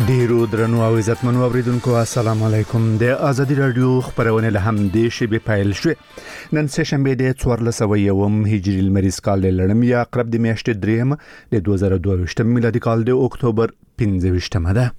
ډیرو درنو او عزتمنو اوریدونکو السلام علیکم. د ازادي رادیو خبرونه له هم د شبي پایل شو. نن سه شنبه د 1401 هجری المریز کال لړم یا قرب د میاشتې دریم د 2022 میلادي کال د اکتوبر 15 ده.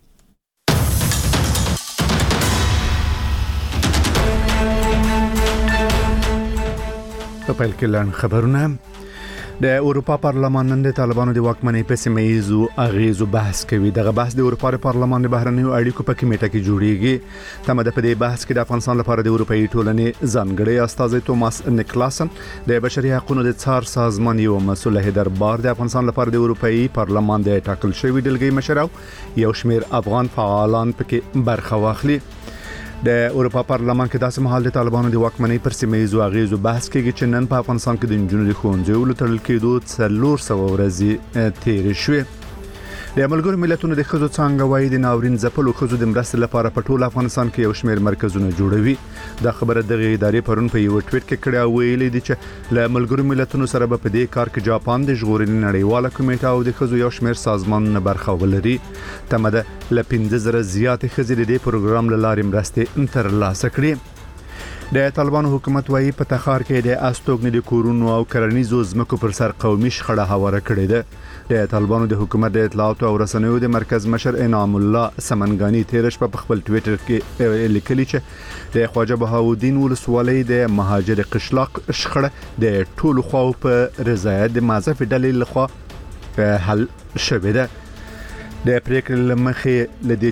په پیل کې لاندې خبرونه. د اروپا پارلمان نن د طالبانو د واکمنۍ په سیمه ییزو اغیزو بحث کوي. دغه بحث د اروپا پارلمان د بهرنیو اړیکو په کمیټه کې جوړیږي. تمه ده په دې بحث کې د افغانستان لپاره د اروپאי ټولنې ځانګړي استازي توماس نیکلاسن د بشري حقوقو د څار سازمان یو مسؤل هیدربار د افغانستان لپاره د اروپאי پارلمان د ټاکل شوی ډلګۍ مشر او یو شمېر افغان فعالان پکې برخه واخلي. د اروپا پارلمان کې داسې مهال د طالبانو د واکمنۍ پر سیمه ییزو اغیزو بحث کوي چې نن په افغانستان کې د انجونو د ښوونځیو له تړل کېدو 400 ورځې تیرې شوې. د ملګرو ملتونو د ښځو څانګه وايي د ناورین ځپلو ښځو د مرستې لپاره په ټول افغانستان کې یو شمېر مرکزونه جوړوي. دا خبره دغه ادارې پرون په یو ټویټ کې کړه او ویلي دي چې له ملګرو ملتونو سره په دې کار کې جاپان د ژغورنې نړیواله کمیټه او د ښځو یو شمېر سازمانونه برخه ولري. تمه ده له 15,000 زیات ښځې د دې پروګرام له لارې مرستې ترلاسه کړي. د طالبانو حکومت وايي په تخار کې د استوګنې د کورونو او کرنیزو ځمکو پر سر قومي شخړه هواره کړې ده. د طالبانو د حکومت د اطلاعات او رسنیو د مرکز مشر انعام الله سمنګانی تیرش په خپل ټویټر کې لیکلي چې د خواجه بهاودین ولسوالۍ د مهاجر قشلاق شخړه د ټولو خواو په رضایت د مازه فدلې لخوا حل شوه ده. د پریکړې مخې لدې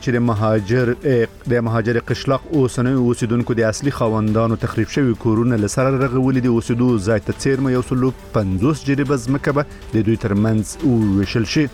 چې د مهاجر قشلاق اوسنوي اوسیدونکو د اصلي خاوندانو تخریب شوی کورونه لسره رغولې د اوسیدو ځای ته څیرمه یو سلو 50 جریبه ځمکه به د دوی ترمنځ وویشل شي.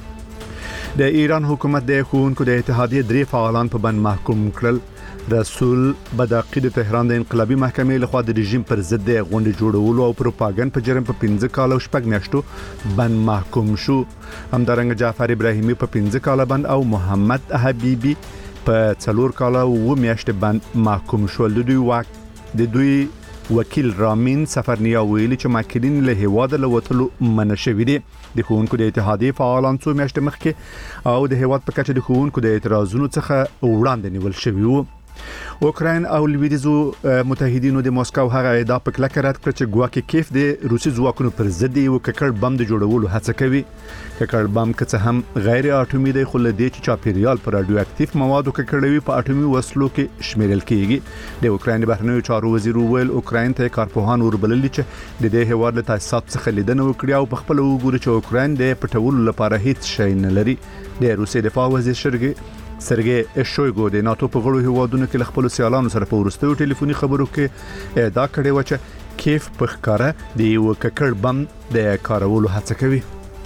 د ایران حکومت د ښوونکو د اتحادیې 3 فعالان په بند محکوم کړل. رسول بداقی د تهران د انقلابي محکمې لخوا د رژیم پر ضد د غونډې جوړولو او پروپاګاندا په جرم په 15 کال او شپږ میاشتو بند محکوم شو. همدارنګه جعفر ابراهیمی په 15 کال بند او محمد حبیبی په 4 کال او 2 میاشتې بند محکوم شول. د دوی وکیل رامین سفرنیا ویلي چې ماکلین له هیواده لوتلو منشوي دي. د ښوونکو د اتحادیې فعالان څو میاشتې مخکې او د هیواد په کچه د ښوونکو د اعتراضونو څخه وړاندې نیول شوی وو. اوکراین او لویدیزو متحدینو د موسکو هغه ادعا په کلکه رد کړ چې ګواکې کیف د روسي ځواکونو پر ضد یو ککړ بم د جوړولو هڅه کوي. ککړ بم که څه هم غیر اټومي دی خو لدې چې چاپیریال پر رادیو اکټیو موادو ککړوي په اټومي وسلو کې شمیرل کیږي. د اوکراین بهرنیو چارو وزیر ویل اوکراین ته کارپوهان وربلل چې د دې هواد له تاسیسات څخه لیدنه وکړي او په خپل وګوري چې اوکراین د پټولو لپاره هیڅ شی نه لري. د روسي دفاع وزیر سرګي شویګو د ناتو په غړو هیوادونو کې خپل سیالانو سره په ورستیو ټلیفوني خبرو کې ادعا کړې و چې کیف په ښکارا د یو ککړ بم د کارولو هڅه کوي.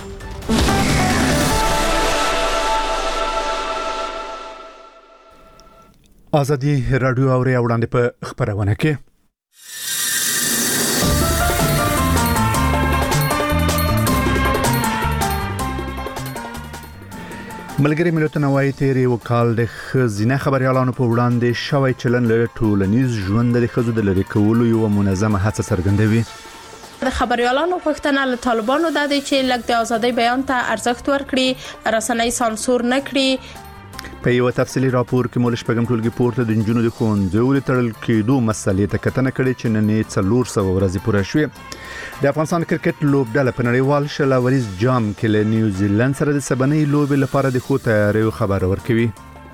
ازادي رادیو اوري وړاندې په خبرونه کې ملګری ملتونه وايي تیرې وکال د خزینه خبريالانو په وړاندې شوی چلن له ټولنیز ژوند د خزو د لری کولو یو منظمه هڅه څرګندوي. د خبريالانو پښتنه له طالبانو د دې چې لږ د ازادۍ بیان ته ارزښت ورکړي، رسنۍ سانسور نه کړي. په یو تفصیلی راپور کې مولش پیغام ټولګي پورته د انجونو د ښوونځیو له تړل کېدو مسلې ته کتنه کړې چې نن 400 ورځې پوره شوې. د افغانستان کرکټ لوبډله په نړیوال شلاوریز جام کې له نیوزیلند سره د سبنۍ لوبې لپاره د خو تیاریو خبر ورکوي.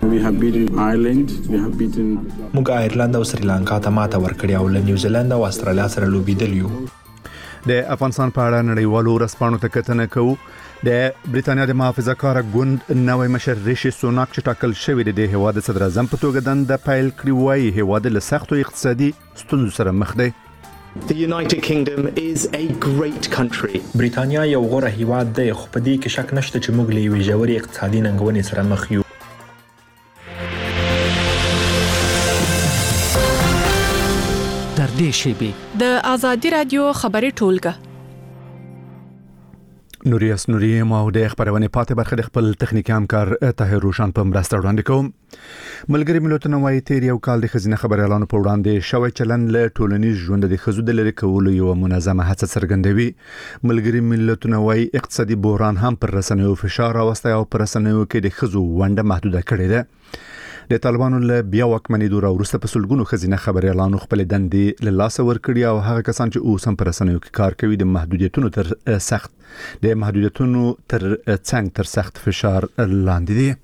موږ آیرلند او سریلانکا ته ماته ورکړې او له نیوزیلند او استرالیا سره لوبېدل یو. د افغانستان په اړه نړیوالو رسپانو ته کتنه کوو. د بریتانیا د محافظه کار ګوند نوې مشر ریشي سوناک چې ټاکل شوی دی د هیواد صدر اعظم په توګه دنده پیل کړی وایي هیواد له سختو اقتصادي ستونزو سره مخ دی. The United Kingdom is a great country. بریتانیا یو غوره هیواد دی خو په دې کې شک نشته چې موږ له یوې ژورې اقتصادي ننګونې سره مخ یو. در دې شیبې د ازادي رادیو خبري ټولګه نوري اسنوري ما د خبرونه پاتې برخه د خپل تخنیکی همکار طاهر روشن په مرسته وړاندې کوم. ملګری ملتونه وايي تیر یو کال د خزینه خبريالانو په وړاندې شوی چلن له ټولنیز ژوند د خزو د لری کولو یو منظمه هڅه څرګندوي. ملګری ملتونه وايي اقتصادي بحران هم پر رسنیو فشار راوستی او پر رسنیو کې د خزو ونده محدوده کړې ده. د طالبانو له بیا واکمنۍ دوره وروسته په سلګونو خزینه خبريالانو خپل دندې له لاس ورکړي او هغه کسان چې اوس هم پر رسنیو کې کار کوي د محدودیتونو تر سخت فشار لاندې دي.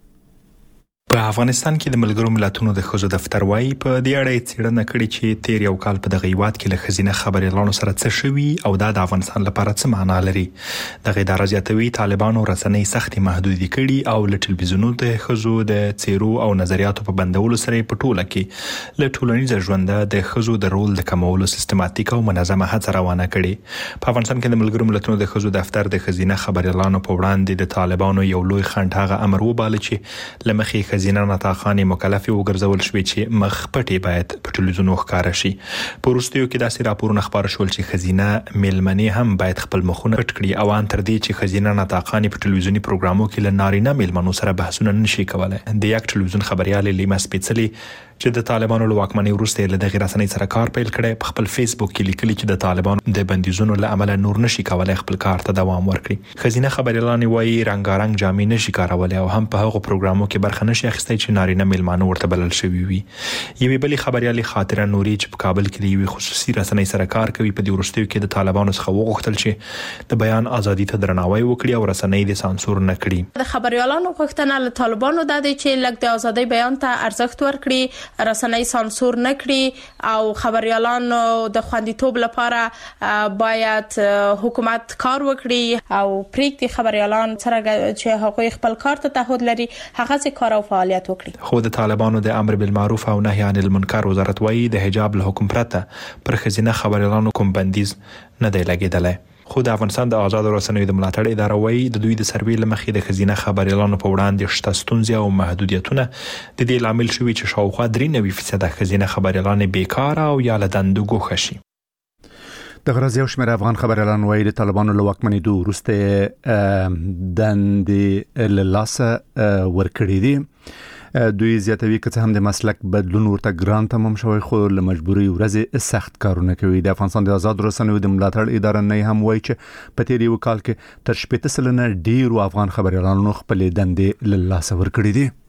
په افغانستان کې د ملګرو ملتونو د خزو دفتر وايي په دې اړه څېړنه کړې چې تیر یو کال په دغه هیواد کې له خزینه خبريالانو سره څه شوي او دا د افغانستان لپاره څه معنا لري. دغه اداره زیاتوي طالبانو رسنۍ سختي محدودې کړي او له ټلویزیونونو د خزو د څیرو او نظریاتو په بندولو سره په ټوله کې له ټولنیز ژوند د خزو د رول د کمولو سیستماتیک او منظمه هڅه روانه کړي. په افغانستان کې د ملګرو ملتونو د خزو دفتر د خزینه خبريالانو په وړاندې د طالبانو یو لوی خنډ هغه امر وباله چې لمخې خزینه نطاقان مکلف وګرځول شوې چې مخ پټي باید په ټلویزیون ښکار شي. په وروستیو کې داسې راپورونه خبر شول چې خزینه میلمنې هم باید خپل مخونه پټ کړي او ان تر دې چې خزینه نطاقان په ټلویزیونی پروګرامو کې له نارینه میلمنو سره بحثونه نشي کولای. د یک ټلویزیون خبريال لیما سپیڅلی چې د طالبانو له واکمنۍ وروسته له دغه رسنۍ سره کار پیل کړي په خپل فیسبوک کې لیکلي چې د طالبانو د بندیزونو له امله نور نشي کولای خپل کار ته دوام ورکړي. خزینه خبريالان وايي رنگارنګ جامې نشي کارولای او هم په هغو پروګرامو کې برخه نشي اخیستای چې نارینه میلمانه ورته بلل شوی وي. یوې بلې خبريالي خاطره نوري چې په کابل کې د یوې خصوصي رسنۍ سره کار کوي په دې وروستیو کې د طالبانو څخه وغوښتل چې د بیان ازادي ته درناوی وکړي او رسنۍ د سانسور نه کړي. د خبريالانو غوښتنه له طالبانو د دې چې لږ د ازادي بیان ته ارزښت ورکړي، رسنۍ سانسور نه کړي او خبريالانو د خوندیتوب لپاره باید حکومت کار وکړي او پریکړې خبريالان سره چې هغوی خپل کار ته تعهد لري هغه څه کار او فعالیت وکړي. خو د طالبانو د امر بالمعروف او نهي عن المنکر وزارت وايي د حجاب له حکم پرته پر خزینه خبريالانو کوم بندیز نه دی لګیدلی. خو د افغانستان د آزاد رسنیو د ملاتړ اداره وايي د دوی د سروې لمخې د خزینه خبريالانو په وړاندې شته ستونزې او محدودیتونه د دې لامل شوي چې شاوخوا 93% خزینه خبريالان بیکاره او یا له دندو ګوښه شي. د غرض یو شمېر افغان خبريالان وايي د طالبانو له واکمنېدو وروسته دندې له لاسه ورکړې دي. دوی زیاتوي که څه هم د مسلک بدلون ورته ګران تمام شوی خو له مجبوري ورځې سخت کارونه کوي. د افغانستان د آزاد رسنیو د ملاتړ اداره نه هم وايي چې په تیر یو کال کې تر 80% ډیرو افغان خبريالانو خپل دندې له لاسه ورکړې دي.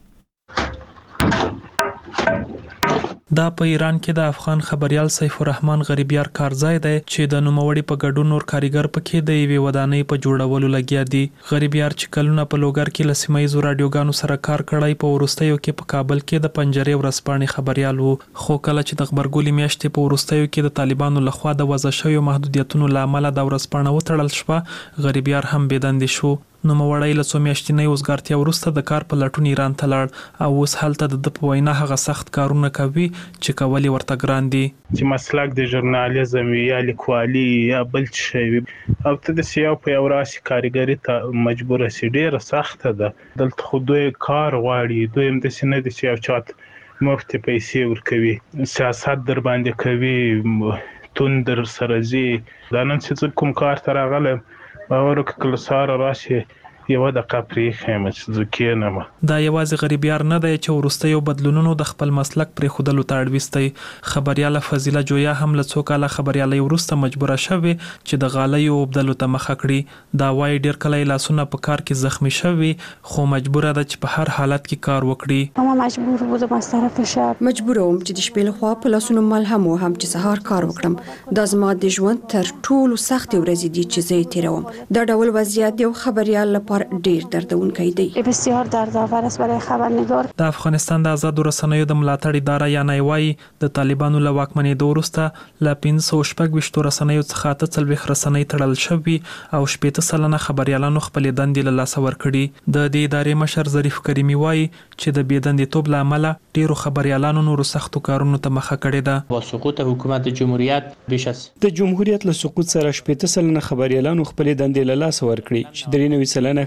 دا په ایران کې د افغان خبريال سیف الرحمن غریبیار کارځای دی چې د نوموړي په ګډون نور کاریګر پکې د یوې ودانۍ په جوړولو لګیا دي. غریبیار چې کلونه په لوګر کې له سیمایي رادیوګانو سره کار کړی په وروستیو کې په کابل کې د پنجرې ورځپاڼې خبريال وو. خو کله چې د خبرګولې میاشتې په وروستیو کې د طالبانو لخوا د وضع شویو محدودیتونو له امله د ورځپاڼه وتړل شوه، غریبیار هم بېدندې شو. نو موړی له څو میاشتنۍ وزګارتیا وروسته د کار په لټون ایران ته لاړ او اوس هلته د په وینا هغه سخت کارونه کوي چې کول ورته ګران دي. چې مسلک د ژورنالیزم یا لیکوالي یا بل څه وي او ته د سیاو په یو راسي کاریګری ته مجبور سي ډیره سخته ده. دلته خو دوی کار غواړي، دوی هم د سینې د سیاو چات مفت پیسې ورکوي، سیاست در باندې کوي، توندر سرزي. دا نن چې کوم کار تر غلم باور کله ساره راشي یو د قپری خیمه چې ځکینه. دا یوازې غریبیار نه دی چې ورسته یو بدلونونو د خپل مسلک پر خودلو ته اړويستي. خبرياله فضیله جویا هم له څو کاله خبريالي ورسته مجبوره شوه چې د غالیو وبدلو ته مخه کړي. دا وای ډیر کله لاسونه په کار کې زخمی شوي خو مجبوره ده چې په هر حالت کې کار وکړي. ما مجبور بودم از طرف شب مجبور وم چې د شپې له خوا په لاسونو ملهم وهم چې سهار کار وکړم. دا زما د ژوند تر ټولو سخت ورځې دي چې زه تیروم. دا ډول وضعیت یو خبريال لپاره ډیر دردونکی دی. بسیار دردآور است برای خبرنگار. د افغانستان د آزاد رسنیو د ملاتړ اداره یا نایوای د طالبانو له واکمنېدو وروسته له 526 رسنیو څخه 43 رسنۍ تړل شوي او 80% خبريالانو خپل دندې له لاسه ورکړي. د دې ادارې مشر ظریف کریمی وایي چې د بېدندېتوب له امله ډیرو خبريالانو نورو سختو کارونو ته مخه کړې ده. با سقوط حکومت جمهوریت بیش از د جمهوریت له سقوط سره 80% خبريالانو خپل دندې له لاسه ورکړي چې 93%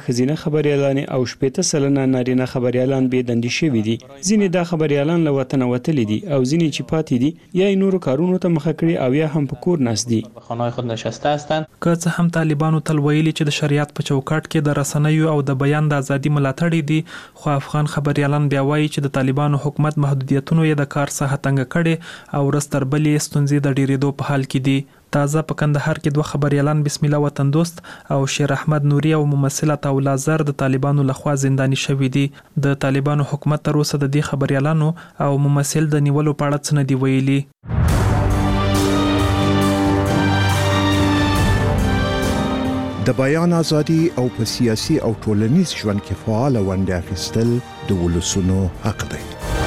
خزینه خبريالان او 80% نارینه خبريالان بې دندې شوي دي. ځینې دا خبريالان له وطن وتلي دي او ځینې چې پاتې دي یا نورو کارونو ته مخه کړي او یا هم په کور ناست دي. خانه‌های خود نشسته هستند. که څه هم طالبانو تل ویلي چې د شریعت په چوکاټ کې د رسنیو او د بیان د ازادي ملاتړ دي، خو افغان خبريالان بیا وایي چې د طالبانو حکومت محدودیتونو یې د کار ساحه تنګ کړي او رستر بلې ستونزې د ډیرېدو په حال کې دي. تازه په کندهار کې 2 خبريالان بسم الله وطن دوست او شیر احمد نوري او ممثله تولا زر د طالبانو لخوا زنداني شوي دي. د طالبانو حکومت تر اوسه د دې خبريالانو او ممثل د نیولو په اړه څه نه دی ویلي. د بیان ازادي او په سیاسي او ټولنیز ژوند کې فعال ونډه اخیستل د ولسونو حق دی.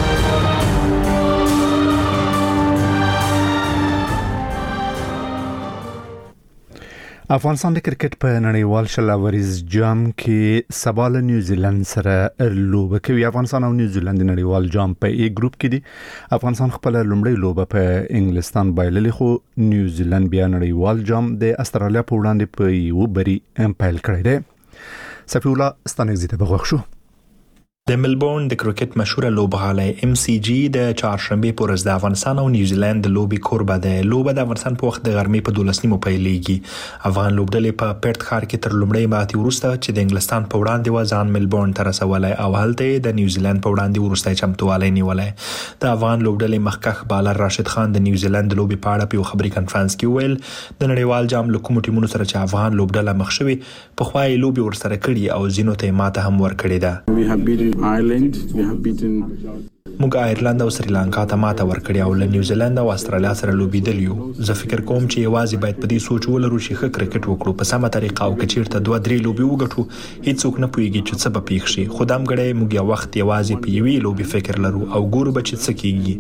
افغانستان د کرکټ په نړیوال شلوريز جام کې سبا له نیوزیلند سره لوبه کوي. افغانستان او نیوزیلند د نړیوال جام په ای ګروپ کې دي. افغانستان خپل لومړی لوبه په انګلستان بایللې، خو نیوزیلند بیا نړیوال جام د استرالیا په وړاندې په یو بری امپایل کړی دی. صفی الله ستانګزی ته بغوښ شو. د ملبورن د کرکټ مشهور لوبغالی MCG د چهارشنبه پر ورځ د افغانستان او نیوزیلند د لوبي کوربه ده. لوبه د افغانستان په وخت د غرمې په 12 پیلېږي. افغان لوبډلې په پرت ښار کې تر لومړۍ ماتې وروسته چې د انګلستان په وړاندې و ځان ملبورن ته رسولای او هلته د نیوزیلند په وړاندې وروستۍ چمتووالی نیولای. د افغان لوبډلې مخکښ بالر راشد خان د نیوزیلند لوبي په اړه په یو خبري کانفرنس کې ویل د نړیوال جام له کوم ټیمونو سره چې افغان لوبډله مخ شوي په خوای لوبي ورسره کړي او زینو ته ماته هم ورکړي ده. موږ آیرلند او سریلانکا ته ماته ورکړی او له نیوزیلند او استرالیا سره لوبیدل یو. زه فکر کوم چې یوازې باید په دې سوچ ولرو چې ښه کرکټ وکړو په سمه طریقه او کچیرته 2-3 لوبي وګټو هیڅوک نه پوهیږي چې څه به پیښ شي. خو دام غړې موږ یو وخت یوازې په یوې لوبي فکر لرو او ګورو به چې څه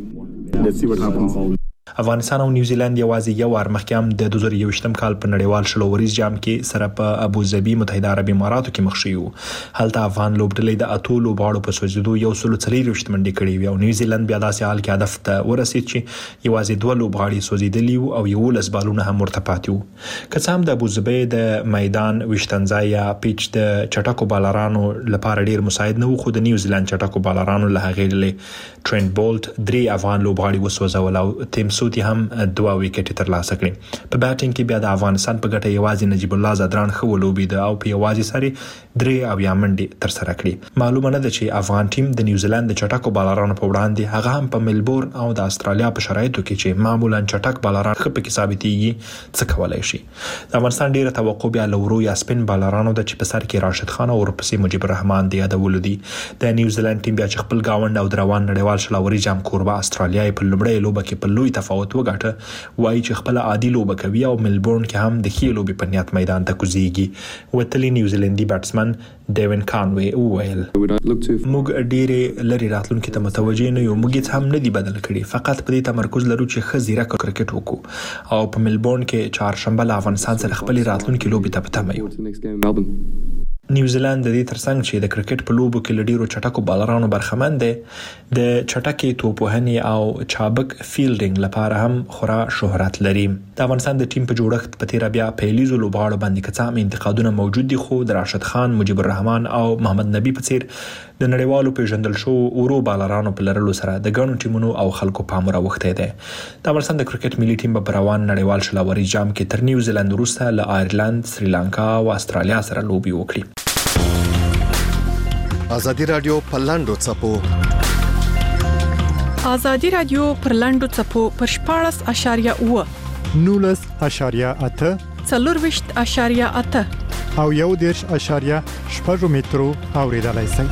کیږي. افغانستان او نیوزیلند یوازې یو وار مخکې هم د 2021م کال په نړیوال شلوريز جام کې سره په ابوظبي متحده عربي اماراتو کې مخ شوي. هلته افغان لوبډلې د اتو لوبغاړو په سوځېدو 140 منډې کړې وي او نیوزیلند بیا داسې حال کې هدف ته ورسېد چې یوازې 2 لوبغاړي سوځېدلي او 11 بالونه هم ورته پاتې وو. که څه هم د ابوظبي د میدان وشتنځای یا پیچ د چټکو بالرانو لپاره ډیر مساعد نه و، خو د نیوزیلند چټکو بالرانو له هغې له ټرنټ بولټ 3 افغان لوبغاړي وسوځول او تیم سوتی هم 2 وکټ ترلاسه کړي. په بیټینګ کې بیا د افغانستان په ګټه یوازې نجیب الله زدران خو لوبید او په یوازې سری 3 او یا منډي تر سره کړي. معلومه نه ده چې افغان ټیم د نیوزیلند د چټکو بالرانو په وړاندې هغه هم په ملبورن او د استرالیا په شرایطو کې چې معمولا چټک بالران خپل کې ثابتېږي څه کولای شي. د افغانستان ډیره توقع بیا لورو یا سپین بالرانو د چې په سر کې راشد خان او ورپسې مجيب الرحمن دی یادول دي. د نیوزیلند ټیم بیا چې خپل گاوند او دروان نړیوال شلوري جام کوربه استرالیا په لومړی لوبه کې په لوی تفاوت وګټه، وایي چې خپل عادي لوبه کوي او ملبورن کې هم د ښې لوبې په نیت میدان ته کوزيږي. وتلی نیوزیلندي بیټسمن ډیوین کانوي وویل موږ ډېرې لري راتلونکي ته متوجه نه یو، موږ هیڅ هم نه دی بدل کړي، فقط په دې تمرکز لرو چې ښه زیرک کرکټ وکړو او په ملبورن کې چهارشنبه له افغانستان سره خپل راتلونکي لوبې ته پته یو. نیوزیلند د دې ترڅنګ چې د کرکټ په لوبو کې لډیرو چټکو بالرانو برخمن دي، د چټکي توپوهنې او چابک فیلډینګ لپاره هم خورا شهرت لري. د افغانستان د ټیم په جوړښت په تیر بیا پیلیزو لوبغاړو باندې کڅام انتقادونه موجود دي، خو د راشد خان، مجيب الرحمن او محمد نبی په څیر د نړیوالو پیژندل شو اورو بالرانو په لرلو سره د ګڼو ټیمونو او خلکو پام راوخته دي. د افغانستان د کرکټ ملي ټیم په روان نړیوال شلوري جام کې تر نیوزیلند وروسته له آیرلند، سریلانکا او استرالیا سره لوبي وکړي. ازادي رادیو په لاندو چپو ازادي رادیو پر لاندو چپو پر 14.8 19.8 24.8 او 1.8 مترو اوریدلای شئ.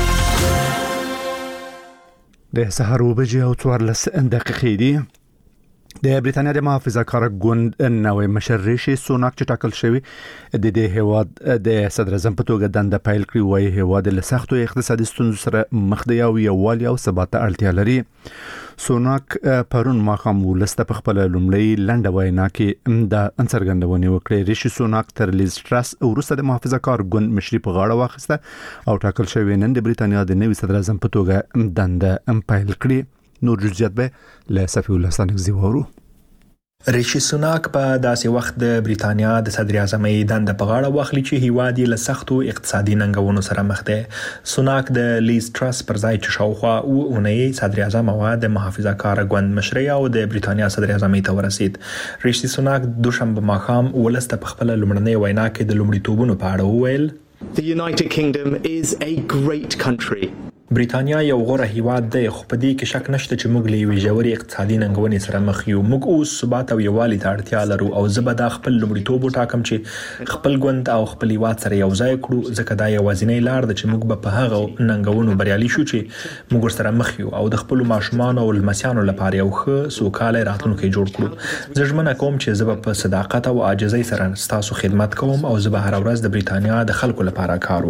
د سحر وبجې او 14 دقیقې دي. د بریتانیا د محافظه کار ګوند نوې مشر ریشي سوناک چې ټاکل شوی د دې هیواد د صدر اعظم په توګه دنده پیل کړی، وایي هیواد له سختو اقتصادي ستونزو سره مخ دی او یووالي او ثبات ته اړتیا لري. سوناک پرون ماښام ولسته په خپل لومړی لنډه وینا کې د انڅرګندونې وکړې. ریشي سوناک تر لیز ټرس وروسته د محافظه کار ګوند مشري په غاړه واخیسته او ټاکل شوی نن د بریتانیا د نوي صدر اعظم په توګه دنده پیل کړی. نور جزئیات به له صفی الله ستانګزی وورو. ریشي سوناک په داسې وخت د بریتانیا د صدر اعظم دنده په غاړه واخلي چې هیواد یې له سختو اقتصادي ننګونو سره مخ دی. سوناک د لیز ټرس پر ځای چې شاوخوا اونۍ صدر اعظم او د محافظه کار ګوند مشري او د بریتانیا صدر اعظم ته ورسید. ریشي سوناک دوشنبه ماښام ولست په خپل لومړنۍ وینا کې د لومړیتوبونو په اړه وویل: The United Kingdom is a great country. بریتانیا یو غوره هیواد دی، خو په دې کې شک نشته چې موږ له یوې ژورې اقتصادي ننګونې سره مخ یو. موږ اوس ثبات او یووالي ته اړتیا لرو او زه به دا خپل لومړیتوب وټاکم چې خپل ګوند او خپل هیواد سره یو ځای کړو، ځکه دا یوازینۍ لار ده چې موږ به په هغه ننګونو بریالي شو چې موږ ورسره مخ یو او د خپل ماشومان او لمسیانو لپاره یو ښه سوکاله راتلونکی جوړ کړو. زه ژمنه کوم چې زه به په صداقت او عاجزۍ سره ستاسو خدمت کوم او زه به هر ورځ د بریتانیا د خلکو لپاره کار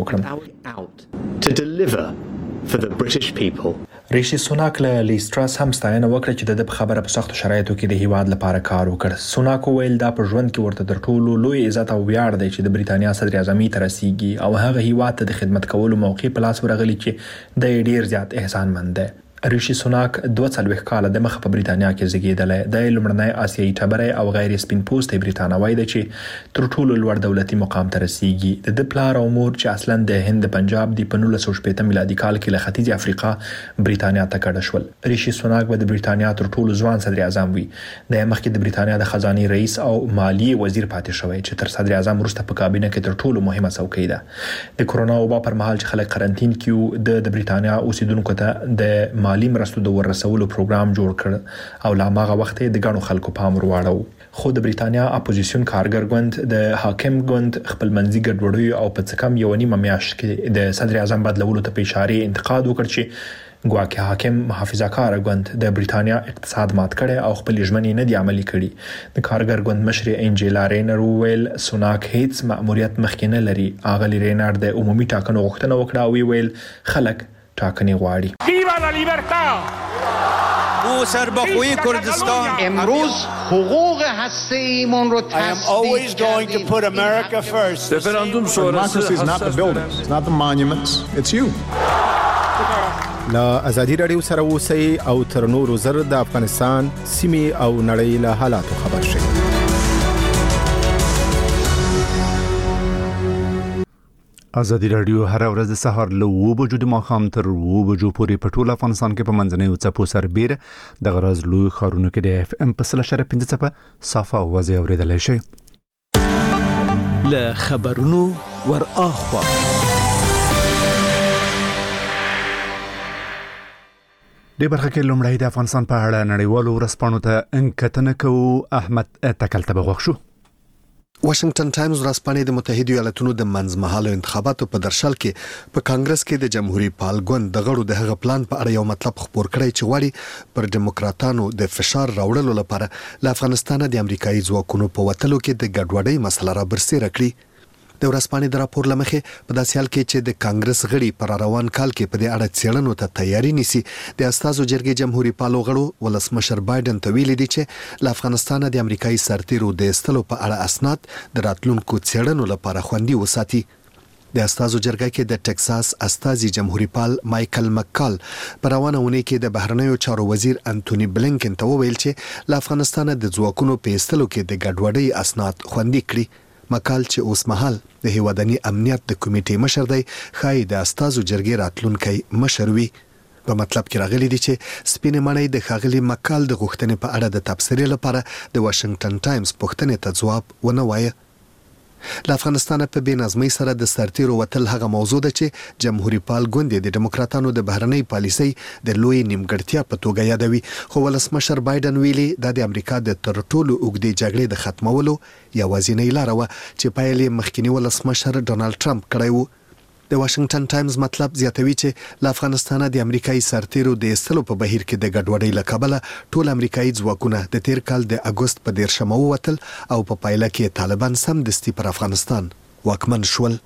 وکړم. To deliver for the British people. ریشي سوناک له لیز ټرس هم ستاینه وکړه چې د خبره په سختو شرایطو کې د هیواد لپاره کار وکړ. سوناک ویل دا په ژوند کې ورته تر ټولو لوی عزت او ویاړ دی چې د بریتانیا صدر اعظم ته رسیږي او هغه هیواد ته د خدمت کولو موقع په لاس ورغلی چې د ډیر زیات احسانمند دی. ریشي سوناک 42 کاله د مخ په بریتانیا کې زیږیدلی. د لومړنۍ آسیایي ټبری او غیر سپین پوستې بریتانوي دی چې تر ټولو لوړ دولتي مقام ته رسیږي. د پلار او مور چې اصلا د هند پنجاب دی په 1960 میلادي کال کې له ختیځ افریقا بریتانیا ته کډه شول. ریشي سوناک به د بریتانیا تر ټولو ځوان صدر اعظم وي. د مخکې د بریتانیا د خزانه رئیس او مالیه وزیر پاتې شوی چې تر صدر اعظم وروسته په کابینه کې تر ټولو مهمه څوکۍ ده. د کرونا وبا پر مهال چې خلک قرنټین کې د بریتانیا اوسیدونکو ته د مالی مرستو د ورسولو پروګرام جوړ کړ او لا ماغه وخت د غاڼو خلکو پام ورواړو. خو د بریتانیا اپوزیشن کارګر ګوند د حاکم ګوند خپل منځي ګډوډي او په څه کم یو نیمه میاشت کې د صدر اعظم بدلولو ته په اشاره انتقاد وکړ چې ګواکې حاکم محافظه کار ګوند د بریتانیا اقتصاد مات کړي او خپل ژمنې نه دی عملي کړي. د کارګر ګوند مشر انجیلا رینر ویل سوناک هیڅ مأموریت مخکې نه لري. اغلی رینر د عمومي ټاکنو غوښتنه وکړه او ویل خلک ټاکنې غواړي. ویوا لا لیبرتا او سربخوی کردستان امروز حقوق هسته‌ایمون رو تصدیق کردیم. Referendum sonrası is not the buildings, it's not the monuments, it's you. لا ازادي رادیو سره اوسئ او تر نورو زر د افغانستان سیمې او نړۍ له حالاتو خبر شئ. ازادي رادیو هر ورځ د سهار له 9 بجو د ماښام تر 9 بجو پورې په ټول افغانستان کې په منځنۍ څپو سربېره د غرض لوی خارونو کې د اف ام په 100.5 څپه صافه اوازې اوریدلای شئ. له خبرونو ور اخوا د برخه کې لومړی د افغانستان په اړه نړیوالو ورځپاڼو ته انکتنه کوو. احمد تکل ته بغوښو. واشنگټن ټایمز ورځپاڼې د متحده ایالاتونو د منځمهاله انتخاباتو په درشل کې په کانګرس کې د جمهوریت پال ګوند د غړو د هغه پلان په اړه یو مطلب خبر کړی چې غواړي پر ډیموکراتانو د فشار راوړلو لپاره له افغانستان د امریکایي ځواکونو په وتلو کې د ګډوډۍ مسله را برسېره کړي. د ورځپاڼې د راپور لمخې په داسې حال کې چې د کانګرس غړي پر روان کال کې په دې اړه څېړنو ته تیاری نیسي، د استازو جرګې جمهوریت پالو غړو ولسمشر بایدن ته ویلي دي چې له افغانستان د امریکایي سرتیرو د ایستلو په اړه اسناد د راتلونکو څېړنو لپاره خوندي وساتي. د استازو جرګې کې د ټکساس استازي جمهوریت پال مایکل مکال په روانه اونۍ کې د بهرنیو چارو وزیر انټونی بلینکن ته وویل چې له افغانستان د ځواکونو په ایستلو کې د ګډوډۍ اسناد خوندي کړي. مکال چې اوس مهال د هیوادني امنیت د کمیټې مشر دی، خای د استازو جرګې راتلونکي مشر وي. په مطلب کې راغلي دي چې سپینې مړی د ښاغلي مکال د غوښتنې په اړه د تبصرې لپاره د واشنگټن ټایمز پوښتنې ته ځواب ونه وایه. له افغانستان په بې نظمۍ سره د سرتیرو وتل هغه موضوع ده چې جمهوریت پال ګوند د ډیموکراتانو د بهرنۍ پالیسۍ د لوی نیمګړتیا په توګه یادوي. خو ولسمشر بایدن ویلي دا د امریکا د تر ټولو اوږدې جګړې د ختمولو یوازینۍ لاره وه چې پایل یې مخکینی ولسمشر ډونالد ټرمپ کړی و. د واشنگټن ټایمز مطلب زیاتوي چې له افغانستان د امریکایي سرتیرو د ایستلو په بهیر کې د ګډوډۍ له کبله ټول امریکایي ځواکونه د تیر کال د اګوست په 13 ووتل او په پایله کې طالبان سمدستي پر افغانستان واکمن شول.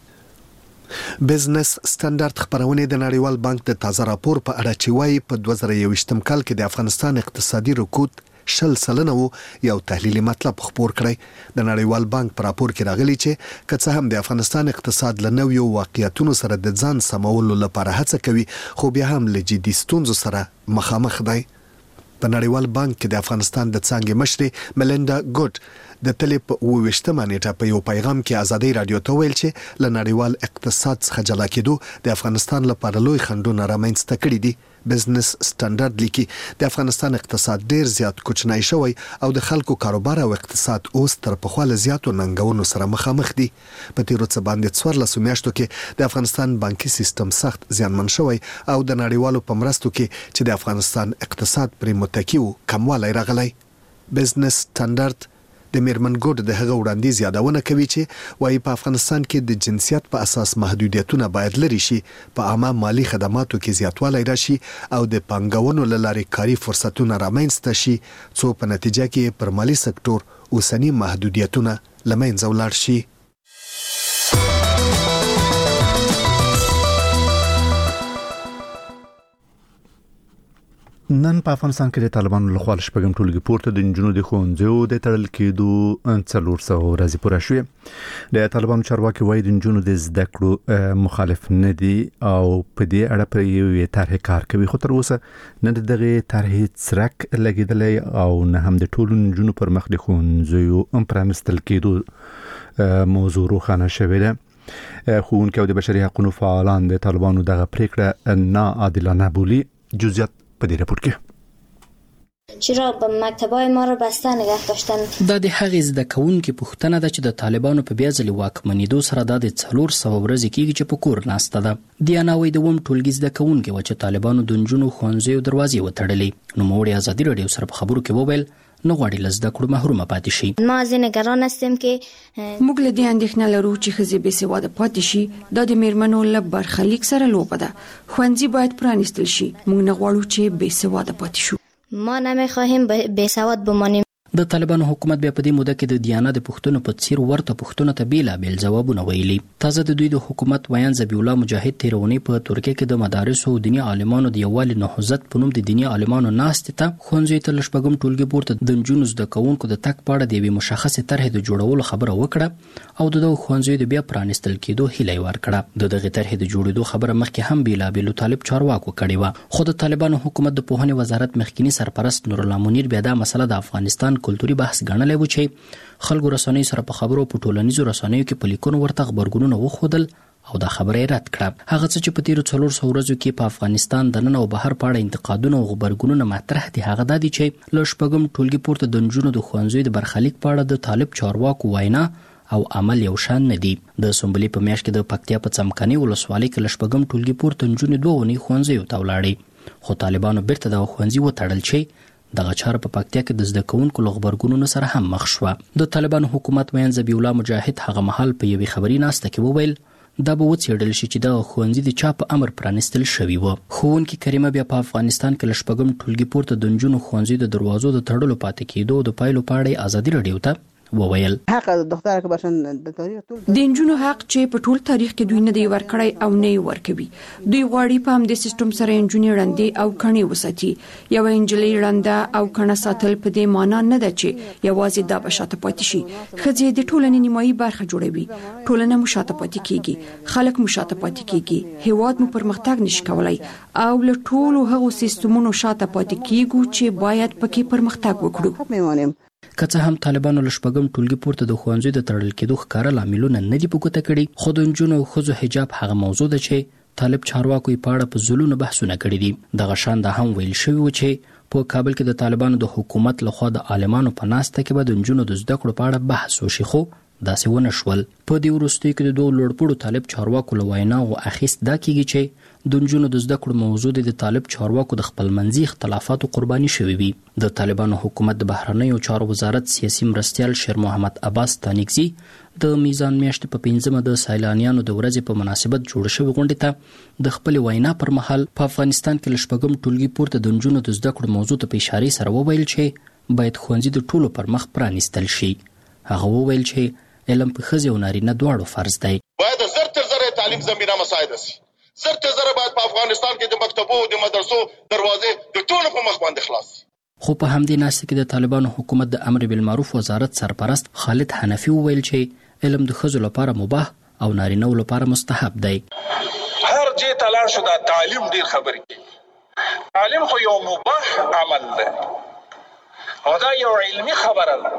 بزنس سټانډرډ خبرونه د نړیوال بانک د تازه راپور په اړه چې وايي په 2021 کال کې د افغانستان اقتصادي رکود 60% وو یو تحلیلي مطلب خبر کړی. د نړیوال بانک په راپور کې راغلی چې که څه هم د افغانستان اقتصاد له نویو واقعیتونو سره د ځان سمولو لپاره هڅه کوي، خو بیا هم له جدي ستونزو سره مخامخ دی. په نړیوال بانک کې د افغانستان د څانګې مشرې ملیندا ګوټ د تلې په 28مه نیټه په یو پیغام کې ازادي رادیو ته ویل چې له نړیوال اقتصاد څخه جلا کېدو د افغانستان لپاره لوی خنډونه رامنځته کړي دي. بزنس سټانډرډ لیکي د افغانستان اقتصاد ډیر زیات کوچنی شوی او د خلکو کاروبار او اقتصاد اوس تر پخوا زیاتو ننګونو سره مخامخ دي. په تیرو څه باندې 14 میاشتو کې د افغانستان بانکي سیستم سخت زیانمن شوی او د نړیوالو په مرستو کې چې د افغانستان اقتصاد پر متکی وو کموالی راغلی. بزنس سټانډرډ د میرمن ګوډ د هغه وړاندیز یادونه کوي چې وايي په افغانستان کې د جنسیت په اساس محدودیتونه باید لري شي، په عامه مالی خدماتو کې زیاتوالی راشي او د پانګونو له لارې کاري فرصتونه رامنځته شي، څو په نتیجه کې پر مالی سکتور اوسنی محدودیتونه له منځه ولاړ شي. نن په افغانستان کې د طالبانو لخوا شپږم ټولګي پورته د نجونو د ښوونځیو د تړل کېدو 400 ورځې پوره شوې. د طالبانو چارواکي وایي د نجونو د زده کړو مخالف نه دي او په دې اړه په یوې طرحې کار کوي، خو تر اوسه نه دغه طرحې څرک لګېدلی او نه هم د ټولو نجونو پر مخ د ښوونځیو پرانستل کېدو موضوع روښانه شوې ده. ښوونکي او د بشري حقوقو فعالان د طالبانو دغه پریکړه ناعادلانه بولي. جزئیات په دې راپور کې چرا به مکتبای ما رو بسته نگه داشتن. دا د هغې زده کوونکو پوښتنه ده چې د طالبانو په بیا ځلې واکمنېدو سره دا د 400 ورځې کېږي چې په کور ناسته ده. دیانا وایي د 1 ټولګي زده کوونکي و چې طالبانو د نجونو ښوونځیو دروازې وتړلې. نوموړي ازادي رادیو سره په خبرو کې وویل نه غواړي له زده کړو محرومه پاتې شي. ما ځینې نگران هستیم که موږ له دې اندېښنه لرو چې ښځې بې سواده پاتې شي. دا د میرمنو له برخلیک سره لوبه ده. ښوونځي باید پرانیستل شي. موږ نه غواړو چې بې سواده پاتې شو. ما نمیخواهیم بې سواد بمانیم. د طالبانو حکومت بیا په دې موده کې د دیانا د پښتنو په څیر ورته پښتنو ته بیلابیل ځوابونه ویلي. تازه د دوی د حکومت ویان ذبیح الله مجاهد تیرونی په ترکیه کې د مدارس او دینی عالمانو د یووالي نهضت په نوم د دینی عالمانو ناستې ته ښوونځیو ته له شپږم ټولګي پورته د نجونو زده کوونکو د تګ په اړه د یوې مشخصې طرحې د جوړولو خبره وکړه او د دغو ښوونځیو د بیا پرانیستل کېدو هیله یې ورکړه. د دغې طرحې د جوړېدو خبره مخکې هم بیلابیلو طالب چارواکو کړې وه، خو د طالبانو حکومت د پوهنې وزارت مخکینی سرپرست نورالله منیر بیا دا مسله د افغانستان کلتوري بحث ګڼلې و چې خلکو رسنیو سره په خبرو په ټولنیزو رسنیو کې په لیکونو ورته خبرګونونه وښودل او دا خبره یې رد کړه. هغه څه چې په تیرو 400 ورځو کې په افغانستان د نن او بهر په اړه انتقادونه او خبرګونونه مطرح دي هغه دا دي چې له شپږم ټولګي پورته د نجونو د ښوونځیو د برخلیک په اړه د طالب چارواکو وینا او عمل یو شان نه دي. د سنبلې په میاشت کې د پکتیا په څمکني ولسوالۍ کې له شپږم ټولګي پورته نجونې 2 اونۍ ښوونځیو ته ولاړې، خو طالبانو بیرته د ښوونځي وتړل چې دغه چاره په پکتیا کې د زده کوونکو له خبرګونونو سره هم مخ شوه. د طالبانو حکومت ویان ذبیح الله مجاهد هغه مهال په یوې خبري ناسته کې وویل دا به وڅېړل شي چې دغه ښوونځي د چا په امر پرانیستل شوي وو. ښوونکې کریمه بیا په افغانستان کې له شپږم ټولګي پورته د نجونو ښوونځي د دروازو د تړلو پاتې کېدو د پایلو په اړه ازادي رادیو ته وویل حق دختر که باشن د تاریخ د نجونو حق چې په ټول تاریخ کې دوی نه دی ورکړی او نه یې ورکوي. دوی غواړي په همدې سیستم سره نجونې ړندې او کڼې وساتي. یو نجلۍ ړنده او کڼه ساتل په دې معنا نه ده چې یوازې دا به شاته پاتې شي. ښځې د ټولنې نیمایي برخه جوړوي. ټولنه مو شاته پاتې کیږي، خلک مو شاته پاتې کیږي، هیواد مو پرمختګ نشي کولای او له ټولو هغو سیستمونو شاته پاتې کیږو چې باید پکې پرمختګ وکړو. که څه هم طالبانو له شپږم ټولګي پورته د ښوونځیو د تړل کېدو ښکاره لاملونه نه دي په ګوته کړي، خو د نجونو او ښځو حجاب هغه موضوع ده چې طالب چارواکو یې په اړه په ځلونو بحثونه کړي دي. دغه شان دا هم ویل شوي و چې په کابل کې د طالبانو د حکومت لخوا د عالمانو په ناسته کې به د نجونو د زده کړو په اړه بحث وشي، خو داسې ونه شول. په دې وروستیو کې د 2 لوړپوړو طالب چارواکو له ویناو اخیست دا کېږي چې د نجونو د زده کړو موضوع د طالب چارواکو د خپلمنځي اختلافاتو قرباني شوي وي. د طالبانو حکومت د بهرنیو چارو وزارت سیاسي مرستیال شیر محمد عباس تانیکزي د میزان میاشتې په 5مه د سیلانیانو د ورځې په مناسبت جوړ شوی غونډې ته د خپل وینا پر مهال په افغانستان کې له شپږم ټولګي پورته د نجونو د زده کړو موضوع ته په اشارې سره وویل چې باید ښوونځي د ټولو پر مخ پرانیستل شي. هغه وویل چې علم په ښځې او نارینه دواړو فرض دی. باید زر تر زره تعلیم زمینه مساعده شي. زر تر زره باید په افغانستان کې د مکتبو او د مدرسو دروازې د ټولو په مخ باندې خلاص شي. خو په همدې ناسته کې د طالبانو حکومت د امر بالمعروف وزارت سرپرست خالد حنفي وویل چې علم د ښځو لپاره مباح او نارینه لپاره مستحب دی. هر جې تلاړ شو دا تعلیم ډیر خبرې کوي. تعلیم خو یو مباح عمل دی او دا یو علمی خبره ده.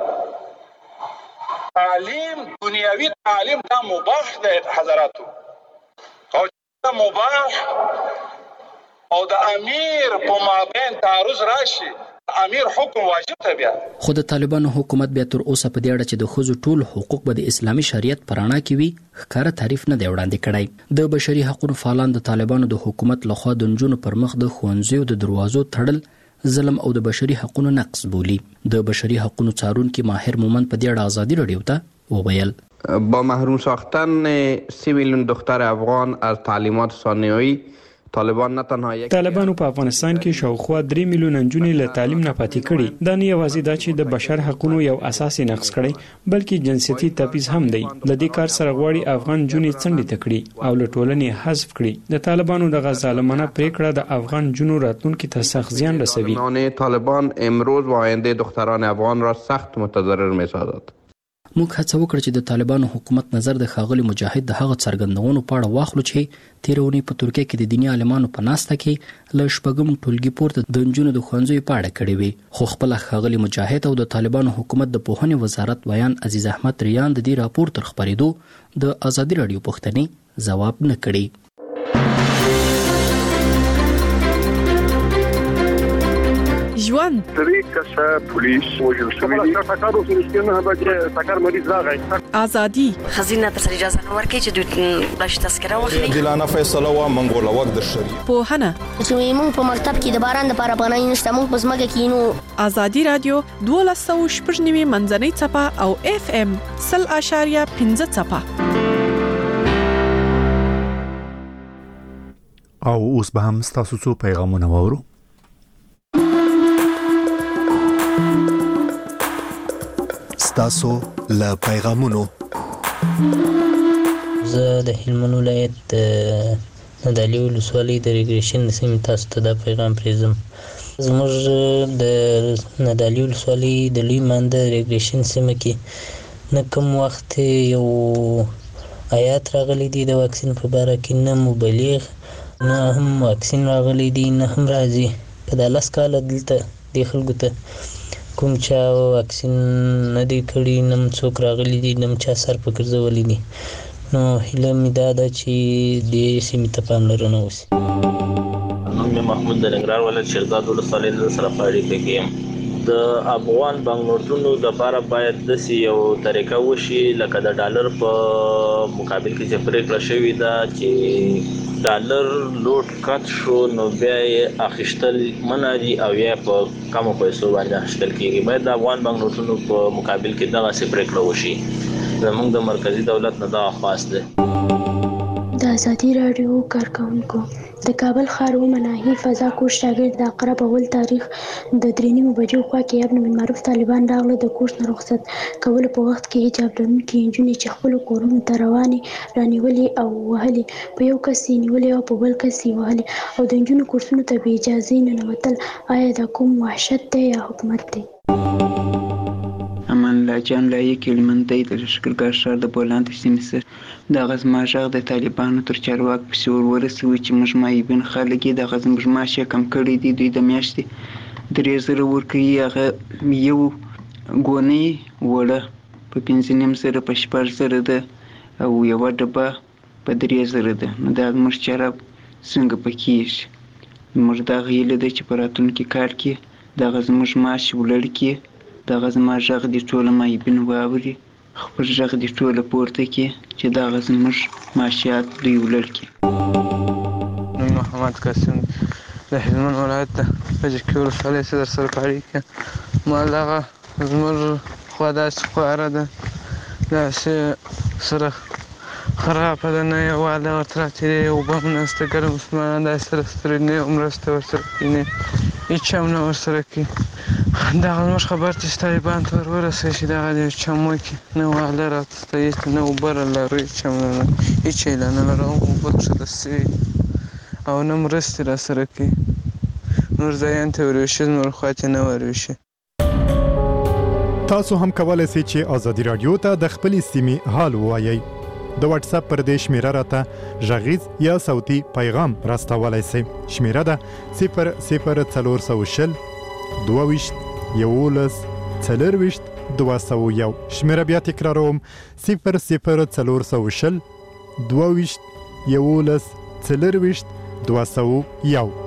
تعلیم دنیوي تعلیم دا مباح دی حضراتو، او دا مباح او د امیر په مابین تعرض راشي، امیر حکم واجب ته بیا. خو د طالبانو حکومت بیا تر اوسه په دې اړه چې د ښځو ټول حقوق به د اسلامي شریعت په رڼا کې وي ښکاره تعریف نه دی وړاندې کړی. د بشري حقوقو فعالان د طالبانو د حکومت لخوا د نجونو پر مخ د ښوونځیو د دروازو تړل ظلم او د بشري حقوقو نقض بولي. د بشري حقوقو څارونکي ماهر مومند په دې اړه آزادي رادیو ته وویل با محروم ساختن 3 میلیون دختر افغان از تعلیمات ثانویه طالبانو په افغانستان کې شاوخوا 3 میلیون نجونې له تعلیم نه پاتې کړي. دا نه یوازې دا چې د بشر حقوقو یو اساسي نقض کړي، بلکې جنسیتي تبعیض هم دی. د دې کار سره غواړي افغان جونې څنډې ته کړي او له ټولنې حذف کړي. د طالبانو د ظالمانه پریکړه د افغان جونو راتلونکي ته سخت زیان رسوي. طالبان امروز و آینده دختران افغان را سخت متضرر می‌سازد. موږ هڅه وکړه چې د طالبانو حکومت نظر د ښاغلي مجاهد د هغه څرګندونو په اړه واخلو چې تیرونی په ترکیه کې د دیني عالمانو په ناسته کې له شپږم ټولګي پورته د نجونو د ښوونځیو په اړه کړې وي. خو خپل ښاغلي مجاهد او د طالبانو حکومت د پوهنې وزارت ویان عزیز احمد ریان د دې راپور تر خبرېدو د ازادي رادیو پوښتنې ځواب نه کړي. ژوند طریقه پولیس وجل شوی دی تاکارو سرستنه به تاکار مریض راغی ازادي خزینه تر اجازه نه ورکړي چې دوی باش تذکره واخلي. عادلانه فیصله و منګول وخت د شری پوهنه چې موږ په مکتب کې د باران د لپاره پناه نشته، موږ په ځمکه کې نو. ازادي رادیو 12.9 منځنۍ چپه او FM 0.5 چپه. او اوس به هم ستاسو څو پیغامونه واورو. ستاسو له پیغامونو زه د هلمند ولایت د علي ولسوالۍ د ریګریشن سیمې تاسو ته دا پیغام پرېږدم. زموږ د علي ولسوالۍ د لوی مانده ریګریشن سیمه کې نه کوم وخت یو آیات راغلی دی د واکسین په باره کې، نه مبلغ نه هم واکسین راغلی دی نه هم راځي. په دا 10 کاله دلته د خلکو ته کوم چا واکسین نه دی کړی، نه څوک راغلی دی، نه چا سر په ګرځولی دی. نو هیله مې دا ده چې دې سیمې ته پاملرنه وشي. نوم مې محمود د ننګرهار ولایت شیرزاد ولسوالۍ سره په اړیکه کې یم. د افغان بانک نوټونو لپاره باید داسې یو طریقه وشي لکه د ډالر په مقابل کې چې پرېکړه شوې ده چې ډالر لوټ کټ شو نو بیا یې اخیستل منع دي او یا په کمو پیسو باندې اخیستل کېږي. باید د افغان بانک نوټونو په مقابل کې دغسې پرېکړه وشي. زموږ د مرکزي دولت نه دا خواست دی. د ازادي راډیو کارکونکو د کابل ښار ومناهي فضا کورس شاګرد د اقرب اول تاریخ د 3:30 بجو خوا کې ابن معروف طالبان راغله. د کورس نه رخصت کولو په وخت کې حجاب لرونکي نجونې چې خپل کورونو ته روانې رانیولې او وهلې، په یو کس یې نیولې او په بل کس یې وهلې او د نجونو کورسونو ته بې اجازې ننوتل. آیا دا کوم وحشت دی یا حکومت دی؟ امان الله جان لایق هلمندی د لښکرګاه ښار د بولان سیمې سره دغه زما غږ د طالبانو تر چارواک پسې ورسوي چې موږ مایبین خلک یې دغه زموږ معاش یې کم کړی دی. دوی د میاشتې 3,000 ورکوي، هغه یو ګونۍ وړه په 5,500 په 6,000 ده او یوه ډبه په 3,000 ده. نو دا زموږ چاره څنګه پکېږي؟ موږ دغه هیله ده چې په راتلونکي کال کې دغه زموږ معاش ولړ کړي، دغه زما غږ دې ټوله مایبین واوري، خپل غږ دې ټوله پورته کړي چې دغه زموږ معاشیات دوی ولړ کړي. محمد قاسم د هلمند ولایت د پجکي ولسوالۍ سره په اړیکه ما دغه زموږ خوا داسې خواره ده، داسې سره خرابه ده، نه یو واده ورته راتېرې اوبه هم نشته، ګرم مسلمانان داسې سره ستړي نه یو مرسته ورسره کوي، نه هېڅ هم نه ورسره کوي. دغه زموږ خبر چې طالبان ته ورسوي چې دغه د یو چم وکړي، نه واله راته هېڅ نه اوبه رالرو، هېڅ هم نه هېڅ هیله نه لرو، اوبه کښته سوي او نه مرستې راسره کوي. نور ځایان ته وروشي، نور خوا ته نه وروشي. تاسو هم کولای شئ چې ازادي رادیو ته د خپلې سیمې حال ووایئ. د واتس اپ پر دې شمیره راته غږیز یا صوتي پیغام راستولای شئ. شمیره ده 00420 22 11 40 201. شمیره بیا تکراروم 00420 22 11 40 201.